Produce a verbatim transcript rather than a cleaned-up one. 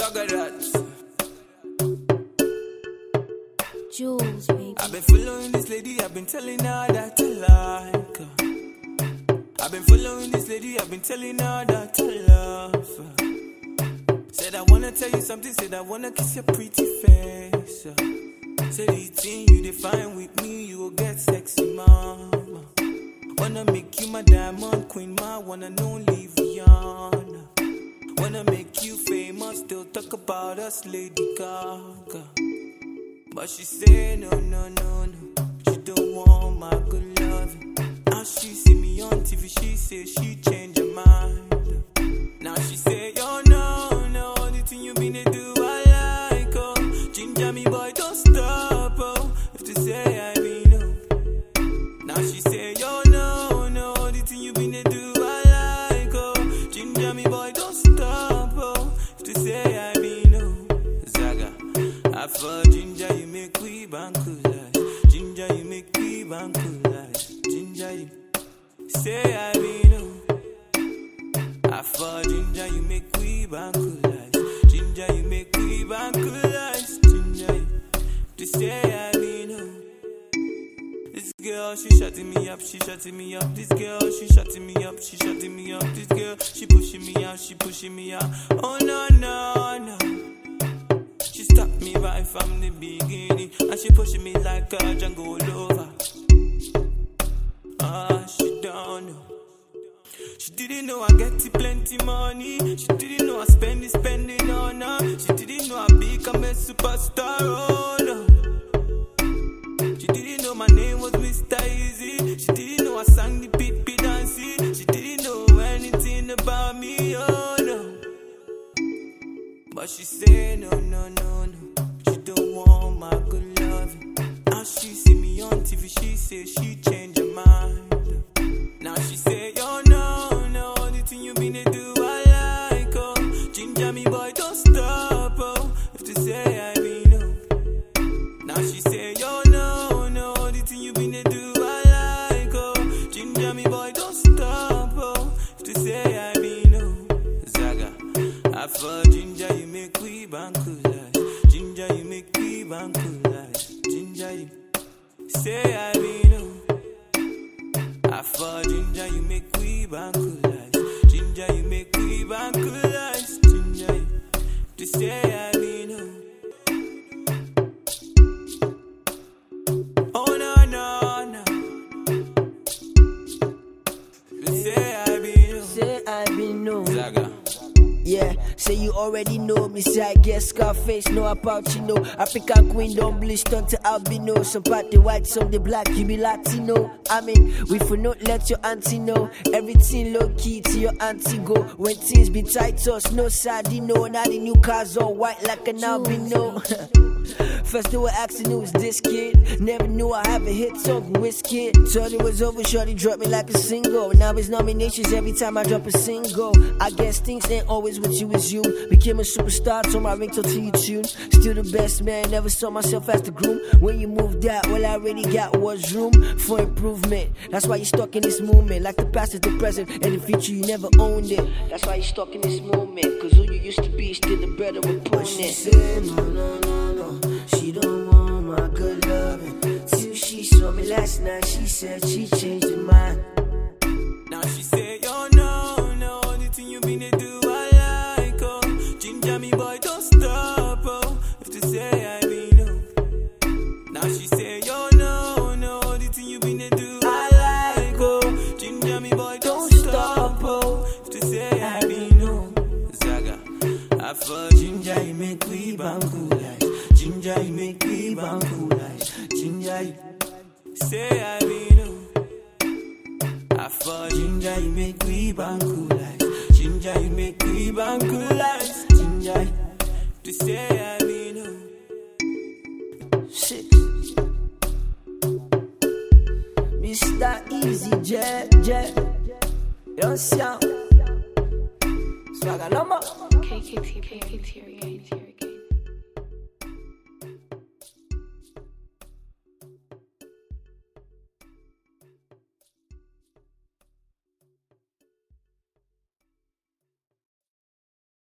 Swagger that. Jules, baby. I've been following this lady, I've been telling her that I like her. I've been following this lady, I've been telling her that I love her. Said I wanna tell you something, said I wanna kiss your pretty face. Said the thing you define with me, you will get sexy, mama. Wanna make you my diamond queen, my one and only Rihanna. Wanna make you famous, still talk about us, Lady Gaga. But she say no, no, no, no. She don't want my good loving. Now she see me on T V, she say she change her mind. Now she say, yo, no, no, the thing you been to do, I like, oh. Ginger me, boy, don't stop, oh. If to say I mean no. Now she say, yo, no, no, the thing you been to do, I like, oh. Ginger me, boy, don't stop, oh. If to say I mean no. Zaga, I for ginger, you make we bankulize. Ginger, you make we bankulize. Ginger, you say I mean no. I for ginger, you make we bankulize. Ginger, you make we bankulize. Ginger, you to say I mean no. This girl, she shutting me up, she shutting me up. This girl, she shutting me up, she shutting me up. This girl, she pushing me out, she pushing me out. Oh no, no, no. She stopped me right from the beginning, and she pushing me like a Django lover. Ah, she don't know. She didn't know I get plenty money. She didn't know I spend it, spending on her. She didn't know I become a superstar. Oh no. She didn't know my name was Mister Easy. She didn't know I sang the pee-pee dancey. She didn't know anything about me. Oh no. But she say no, no, no, no. She don't want my good loving. Now she see me on T V, she say she change her mind. Now she say, yo, no, no, the thing you been to do, I like, oh. Ginger me, boy, don't stop, oh. If to say I mean no. Now she say, yo, no, no, the thing you been to do, I like, oh. Ginger me, boy, don't stop, oh. If to say I mean no. Zaga, I for ginger, you make we bankulize. Ginger, you make we bankulize. Ginger, you say I mean no. I for ginger, you make we bankulize. Ginger, you make we bankulize. Ginger, you to say I mean no. Oh no, no, no. To say I mean no. Say I be no. Zaga. Yeah, say you already know me, say I guess Scarface, know about you know. African queen, don't bleach, turn to albino. Some part the white, some the black, you be Latino. I mean, we for not let your auntie know. Everything low key to your auntie go. When things be tight to us, no sardino. Now the new cars all white like an albino. First they were asking who was this kid. Never knew I have a hit song with Whiskey. Thought it was over, shorty dropped me like a single. Now it's nominations every time I drop a single. I guess things ain't always what you assume. Became a superstar, told my ringtone to you tune. Still the best man, never saw myself as the groom. When you moved out, all I already got was room for improvement. That's why you stuck in this moment. Like the past is the present, and the future you never owned it. That's why you stuck in this moment. Cause who you used to be is still the better opponent. But she said no, no, no, no. She don't want my good loving. Till she saw me last night, she said she changed her mind. Now she say, yo, no, no, the thing you been to do, I like, oh. Ginger me, boy, don't stop, oh. If to say I mean no. Now she say, yo, no, no, the thing you been to do, I like, oh. Ginger me, boy, don't stop, oh. If to say I mean no. Zaga, I for ginger, you make we bankulize. Ginger, you make me bankulize. Ginger, you say I mean no. I for ginger, you make me bankulize. Ginger, you make me bankulize. Ginger, you to say I mean no. Shit. Mister Easy Jet, Jet. Don't sound. Swagger number. K K T, K K T,